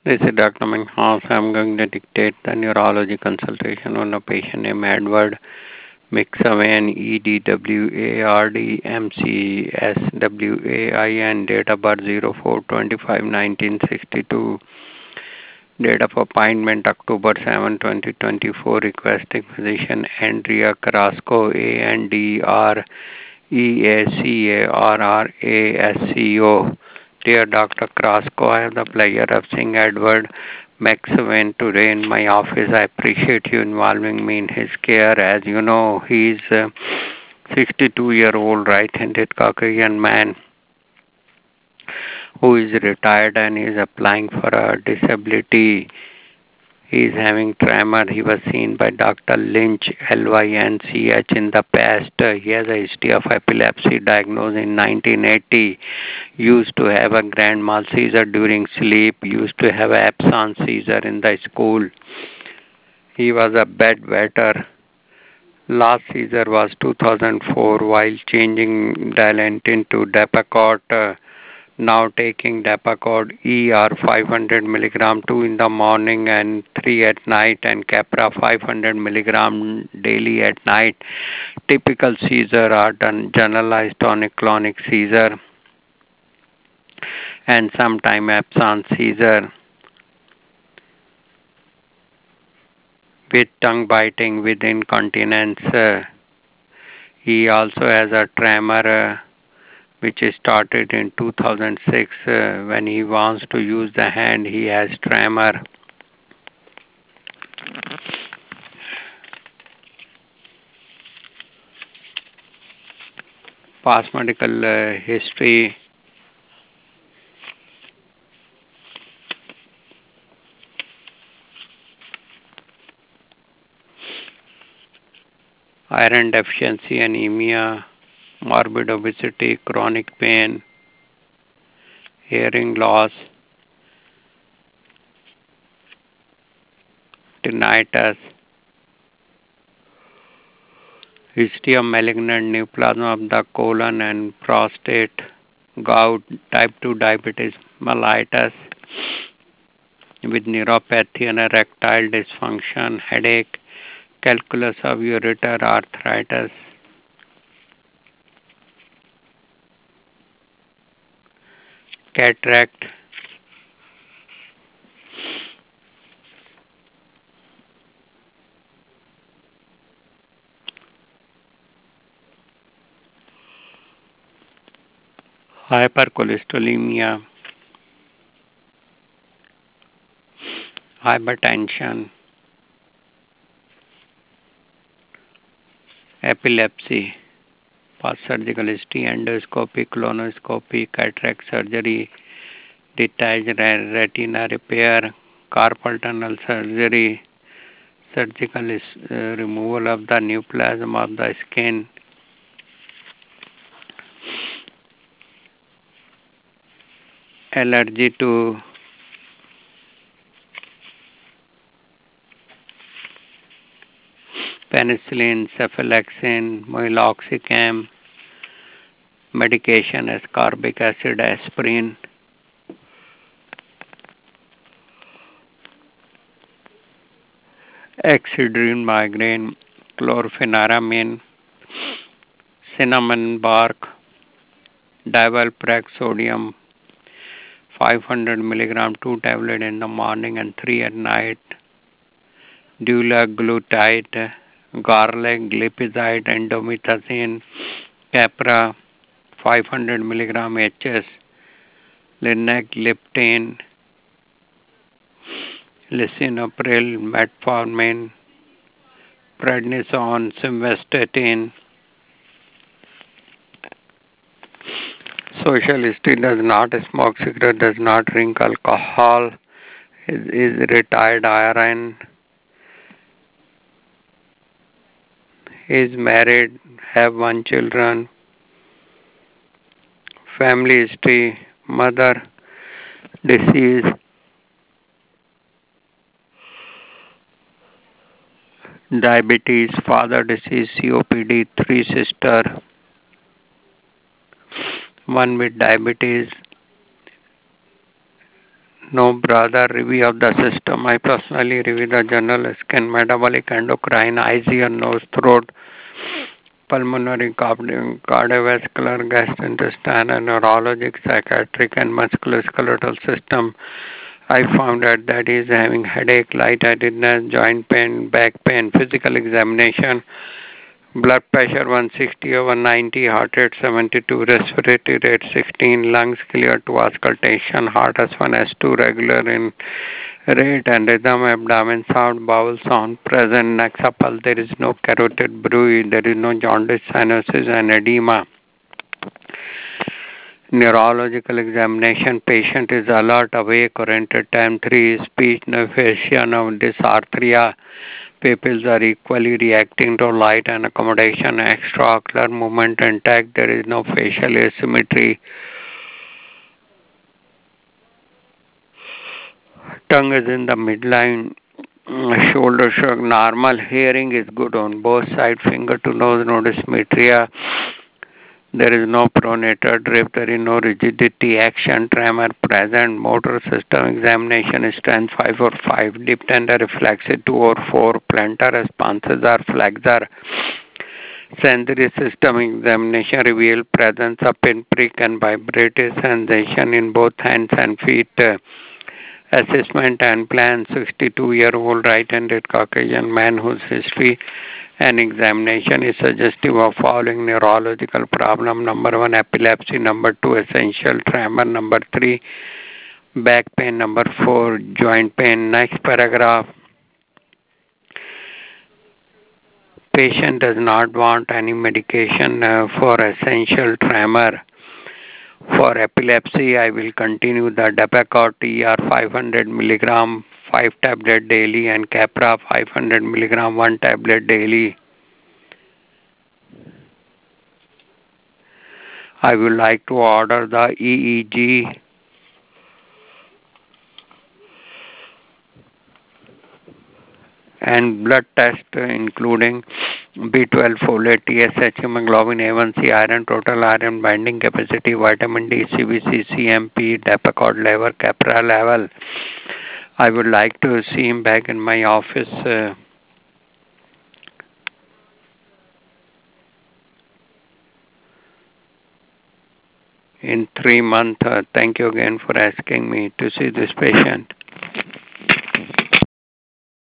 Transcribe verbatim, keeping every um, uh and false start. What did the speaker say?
This is Doctor Minhas. I'm going to dictate the neurology consultation on a patient named Edward McSwain, E D W A R D M C S W A I N, date of birth zero four twenty-five nineteen sixty-two, date of appointment October seventh twenty twenty-four, requesting physician Andrea Carrasco, A N D R E A C A R R A S C O. Dear Doctor Carrasco, I have the pleasure of seeing Edward McSwain today in my office. I appreciate you involving me in his care. As you know, he's a sixty-two-year-old right-handed Caucasian man who is retired and is applying for a disability. He is having tremor. He was seen by Doctor Lynch, L Y N C H, in the past. He has a history of epilepsy diagnosed in nineteen eighty. Used to have a grand mal seizure during sleep. Used to have a absence seizure in the school. He was a bedwetter. Last seizure was two thousand four while changing Dilantin to Depacort. Uh, now taking Depacort E R five hundred milligram, two in the morning and three at night, and Capra five hundred milligram daily at night. Typical seizure are done generalized tonic-clonic seizure and sometime absence seizure with tongue biting, with incontinence. Uh, he also has a tremor uh, which started in two thousand six. Uh, when he wants to use the hand, he has tremor. Past medical uh, history. Iron deficiency, anemia, morbid obesity, chronic pain, hearing loss, tinnitus, history of malignant neoplasm of the colon and prostate, gout, type two diabetes mellitus with neuropathy and erectile dysfunction, headache, calculus of ureter, arthritis, cataract, hypercholesterolemia, hypertension, epilepsy, past surgical history, endoscopy, colonoscopy, cataract surgery, detached retina repair, carpal tunnel surgery, surgical uh, removal of the neoplasm of the skin, allergy to penicillin, cephalexin, meloxicam, medication ascorbic acid, aspirin, Excedrin, migraine, chlorpheniramine, cinnamon bark, divalproex sodium, five hundred milligram, two tablet in the morning and three at night, dulaglutide, garlic, glipizide, indomethacin, capra, five hundred milligram H S, linagliptin, lisinopril, metformin, prednisone, simvastatin. Social history: does not smoke cigarette, does not drink alcohol, is, is retired I R N, is married, have one children. Family history: mother deceased, diabetes, father deceased, C O P D, three sister, one with diabetes, No, brother. Review of the system. I personally review the general skin, metabolic, endocrine, eyes, ear, nose, throat, pulmonary, cardi- cardiovascular, gastrointestinal, neurologic, psychiatric, and musculoskeletal system. I found out that he is having headache, lightheadedness, joint pain, back pain, physical examination, blood pressure one sixty over ninety, heart rate seventy-two, respiratory rate sixteen, lungs clear to auscultation, heart S one S two regular in rate and rhythm, abdomen sound, bowel sound present, neck supple, there is no carotid bruit, there is no jaundice, cyanosis and edema. Neurological examination, patient is alert, awake, oriented, time three, speech, aphasia, dysarthria, pupils are equally reacting to light and accommodation, extraocular movement intact, there is no facial asymmetry, tongue is in the midline, mm, shoulder shrug, normal hearing is good on both sides, finger to nose, no dysmetria, there is no pronator drift, there is no rigidity, action, tremor present, motor system examination strength five or five, deep tender reflexes two or four, plantar responses are flexor. Sensory system examination revealed presence of pinprick and vibrative sensation in both hands and feet. Assessment and plan sixty-two-year-old right-handed Caucasian man whose history and examination is suggestive of following neurological problem. Number one, epilepsy. Number two, essential tremor. Number three, back pain. Number four, joint pain. Next paragraph. Patient does not want any medication uh, for essential tremor. For epilepsy, I will continue the Depacort E R five hundred milligram, five tablet daily and Capra five hundred milligram, one tablet daily. I would like to order the E E G and blood test uh, including B twelve, folate, T S H, hemoglobin A one C, iron, total iron binding capacity, vitamin D, C B C, C M P, Depacort level, Capra level. I would like to see him back in my office uh, in three months. Uh, thank you again for asking me to see this patient.